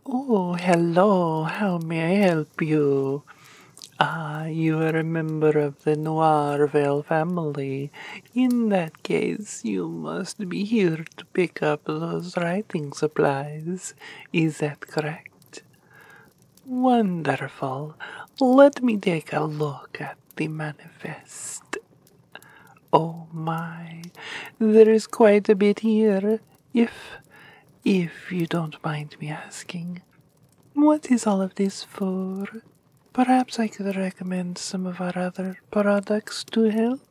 Oh, hello. How may I help you? You are a member of the Noirvale family. In that case, you must be here to pick up those writing supplies. Is that correct? Wonderful. Let me take a look at the manifest. Oh my, there is quite a bit here. If you don't mind me asking, what is all of this for? Perhaps I could recommend some of our other products to help.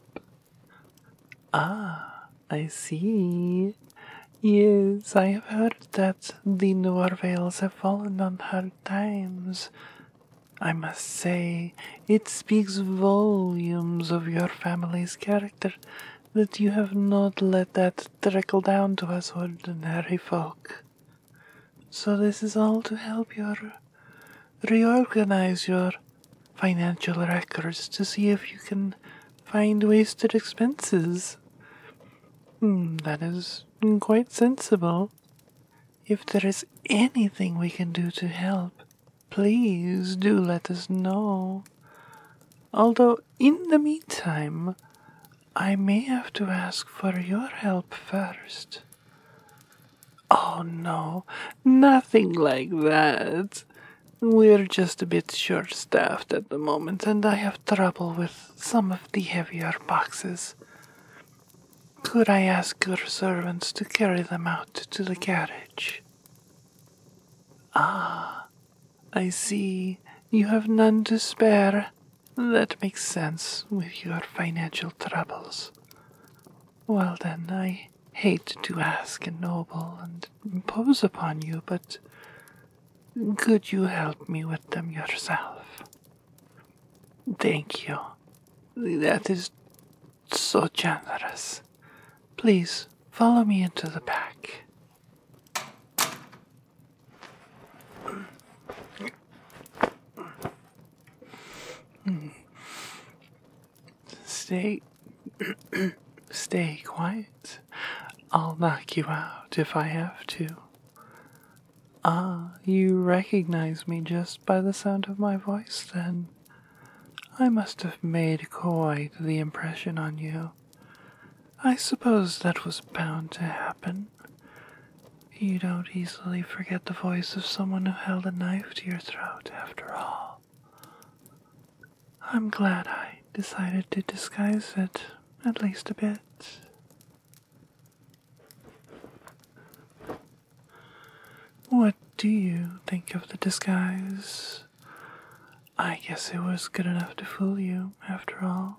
Ah, I see. Yes, I have heard that the Norvales have fallen on hard times. I must say, it speaks volumes of your family's character that you have not let that trickle down to us ordinary folk. So this is all to help reorganize your financial records to see if you can find wasted expenses. That is quite sensible. If there is anything we can do to help, please do let us know. Although, in the meantime, I may have to ask for your help first. Oh no, nothing like that. We're just a bit short-staffed at the moment, and I have trouble with some of the heavier boxes. Could I ask your servants to carry them out to the carriage? Ah, I see. You have none to spare. That makes sense with your financial troubles. Well then, I hate to ask a noble and impose upon you, but could you help me with them yourself? Thank you. That is so generous. Please follow me into the back. Stay, stay quiet. I'll knock you out if I have to. Ah, you recognize me just by the sound of my voice then. I must have made quite the impression on you. I suppose that was bound to happen. You don't easily forget the voice of someone who held a knife to your throat, after all. I'm glad I decided to disguise it, at least a bit. What do you think of the disguise? I guess it was good enough to fool you, after all.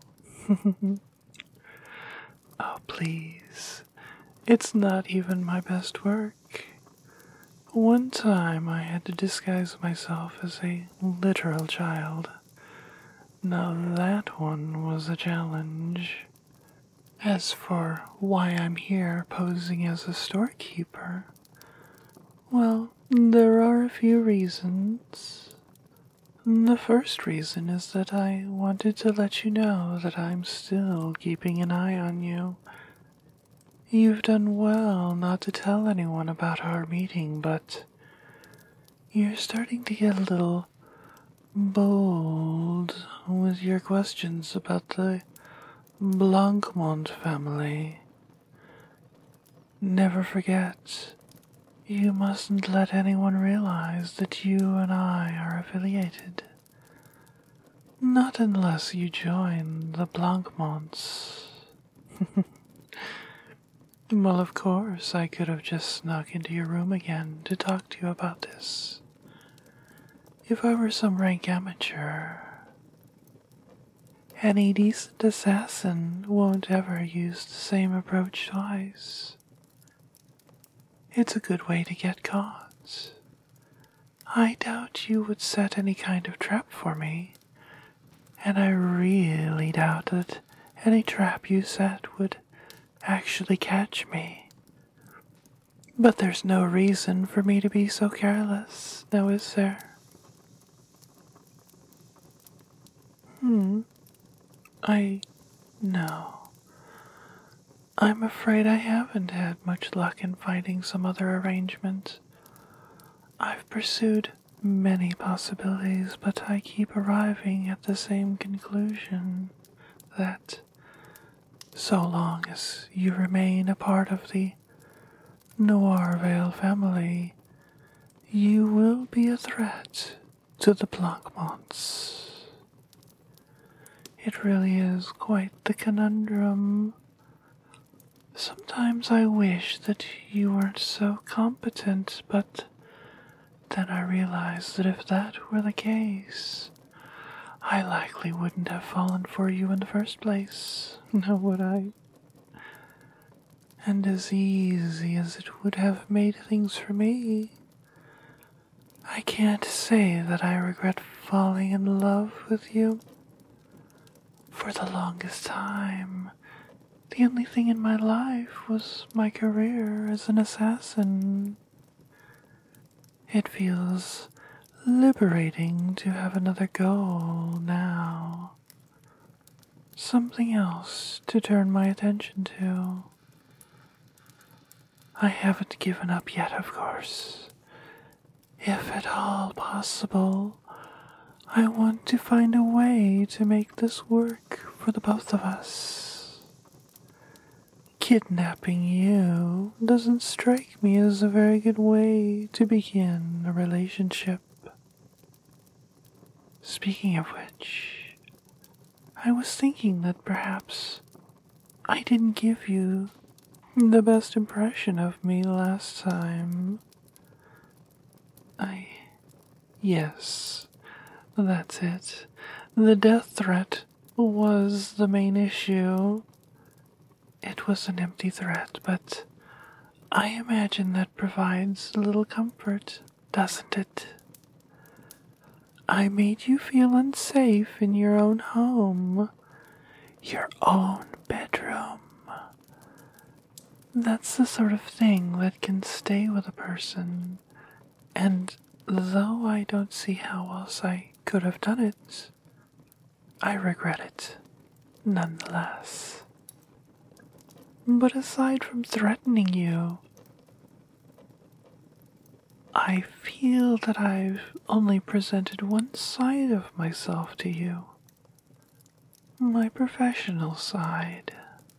Oh, please. It's not even my best work. One time I had to disguise myself as a literal child. Now that one was a challenge. As for why I'm here posing as a storekeeper, well, there are a few reasons. The first reason is that I wanted to let you know that I'm still keeping an eye on you. You've done well not to tell anyone about our meeting, but you're starting to get a little bold with your questions about the Blancmont family. Never forget, you mustn't let anyone realize that you and I are affiliated. Not unless you join the Blancmonts. Well, of course, I could have just snuck into your room again to talk to you about this. If I were some rank amateur, any decent assassin won't ever use the same approach twice. It's a good way to get caught. I doubt you would set any kind of trap for me, and I really doubt that any trap you set would actually catch me. But there's no reason for me to be so careless, now is there? No. I'm afraid I haven't had much luck in finding some other arrangement. I've pursued many possibilities, but I keep arriving at the same conclusion that so long as you remain a part of the Noirvale family, you will be a threat to the Blancmonts. It really is quite the conundrum. Sometimes I wish that you weren't so competent, but then I realize that if that were the case, I likely wouldn't have fallen for you in the first place, now would I? And as easy as it would have made things for me, I can't say that I regret falling in love with you. For the longest time, the only thing in my life was my career as an assassin. It feels liberating to have another goal now. Something else to turn my attention to. I haven't given up yet, of course. If at all possible, I want to find a way to make this work for the both of us. Kidnapping you doesn't strike me as a very good way to begin a relationship. Speaking of which, I was thinking that perhaps I didn't give you the best impression of me last time. Yes, that's it. The death threat was the main issue. It was an empty threat, but I imagine that provides a little comfort, doesn't it? I made you feel unsafe in your own home, your own bedroom. That's the sort of thing that can stay with a person, and though I don't see how else I could have done it, I regret it, nonetheless. But aside from threatening you, I feel that I've only presented one side of myself to you. My professional side.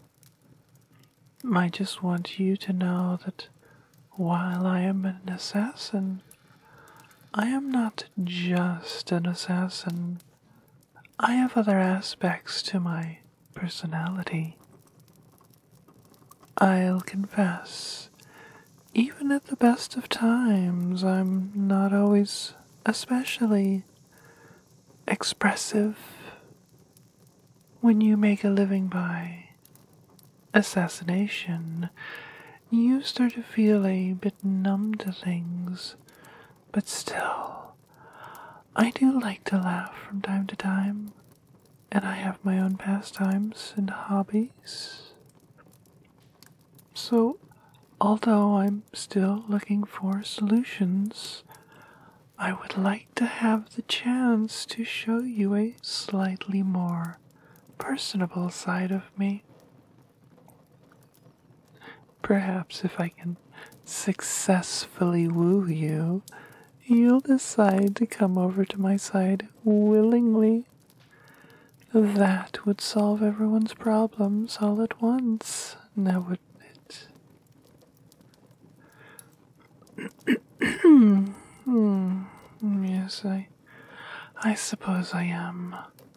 I just want you to know that while I am an assassin, I am not just an assassin. I have other aspects to my personality. I'll confess, even at the best of times, I'm not always especially expressive. When you make a living by assassination, you start to feel a bit numb to things, but still, I do like to laugh from time to time, and I have my own pastimes and hobbies. So, although I'm still looking for solutions, I would like to have the chance to show you a slightly more personable side of me. Perhaps if I can successfully woo you, you'll decide to come over to my side willingly. That would solve everyone's problems all at once, now wouldn't it? Yes, I suppose I am.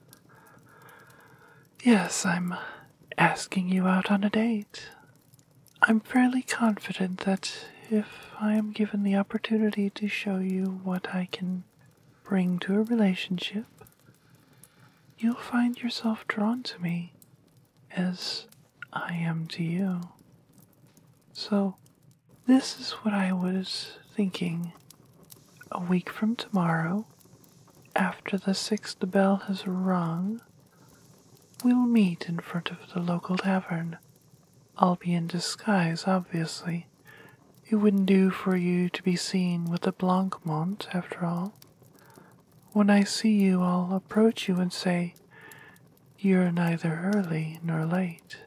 Yes, I'm asking you out on a date. I'm fairly confident that if I am given the opportunity to show you what I can bring to a relationship, you'll find yourself drawn to me as I am to you. So, this is what I was thinking. A week from tomorrow, after the 6th bell has rung, we'll meet in front of the local tavern. I'll be in disguise, obviously. It wouldn't do for you to be seen with the Blancmont, after all. When I see you, I'll approach you and say, "You're neither early nor late."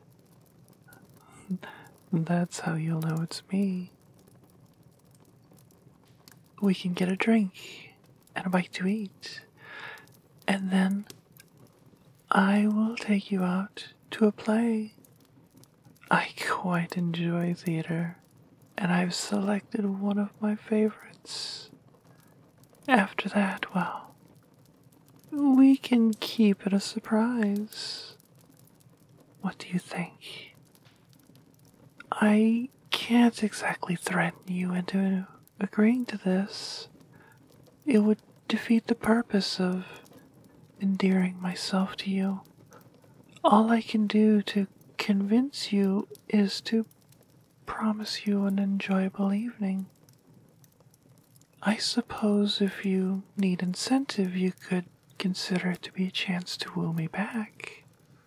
That's how you'll know it's me. we can get a drink and a bite to eat, and then I will take you out to a play. I quite enjoy theater, and I've selected one of my favorites. After that, well, we can keep it a surprise. What do you think? I can't exactly threaten you into agreeing to this. It would defeat the purpose of endearing myself to you. All I can do to convince you is to promise you an enjoyable evening. I suppose if you need incentive, you could consider it to be a chance to woo me back.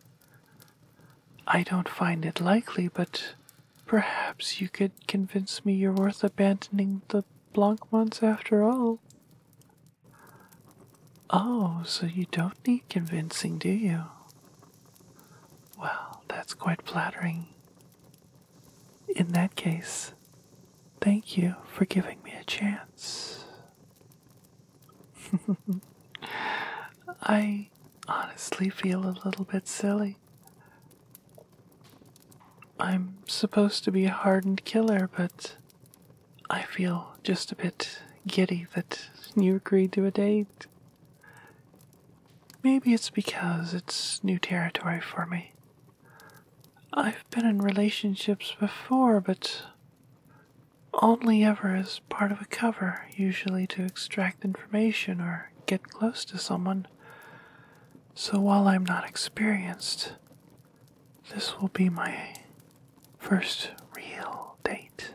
I don't find it likely, but perhaps you could convince me you're worth abandoning the Blancmonts after all. Oh, so you don't need convincing, do you? Well, that's quite flattering. In that case, thank you for giving me a chance. I honestly feel a little bit silly. I'm supposed to be a hardened killer, but I feel just a bit giddy that you agreed to a date. Maybe it's because it's new territory for me. I've been in relationships before, but only ever as part of a cover, usually to extract information or get close to someone. So while I'm not experienced, this will be my first real date.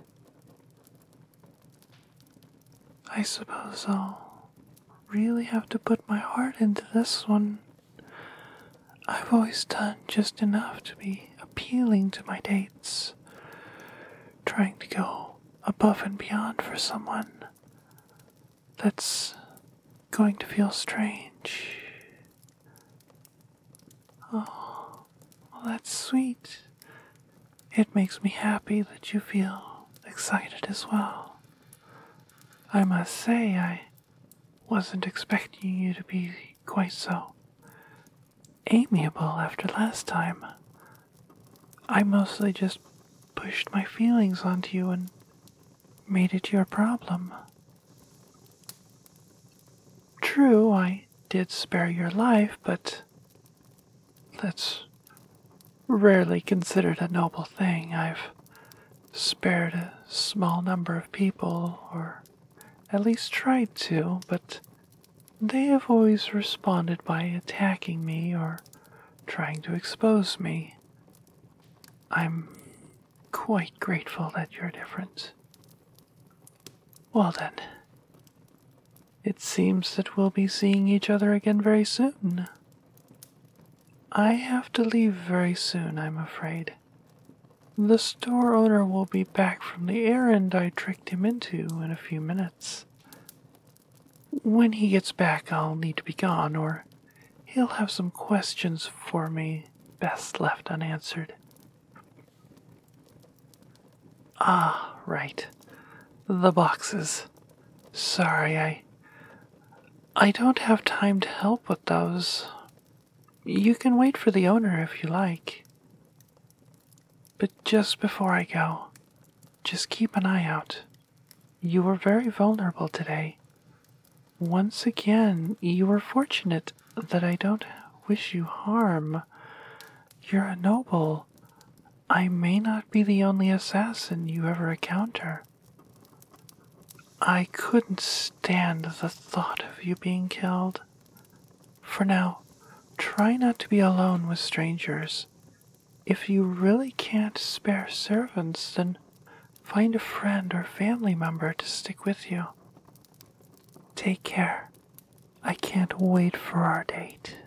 I suppose I'll really have to put my heart into this one. I've always done just enough to be appealing to my dates, trying to go above and beyond for someone. That's going to feel strange. Oh, well, that's sweet. It makes me happy that you feel excited as well. I must say, I wasn't expecting you to be quite so amiable after last time. I mostly just pushed my feelings onto you and made it your problem. True, I did spare your life, but that's rarely considered a noble thing. I've spared a small number of people, or at least tried to, but they have always responded by attacking me or trying to expose me. I'm quite grateful that you're different. Well then, it seems that we'll be seeing each other again very soon. I have to leave very soon, I'm afraid. The store owner will be back from the errand I tricked him into in a few minutes. When he gets back, I'll need to be gone, or he'll have some questions for me best left unanswered. Ah, right. The boxes. Sorry, I don't have time to help with those. You can wait for the owner if you like. But just before I go, just keep an eye out. You were very vulnerable today. Once again, you were fortunate that I don't wish you harm. You're a noble. I may not be the only assassin you ever encounter. I couldn't stand the thought of you being killed. For now, try not to be alone with strangers. If you really can't spare servants, then find a friend or family member to stick with you. Take care. I can't wait for our date.